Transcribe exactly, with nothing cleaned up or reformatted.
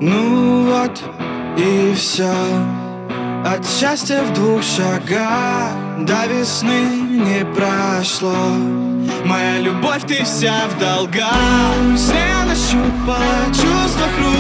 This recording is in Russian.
Ну вот и все. От счастья в двух шагах до весны не прошло. Моя любовь, ты вся в долгах. Все нащупала чувства хрустят.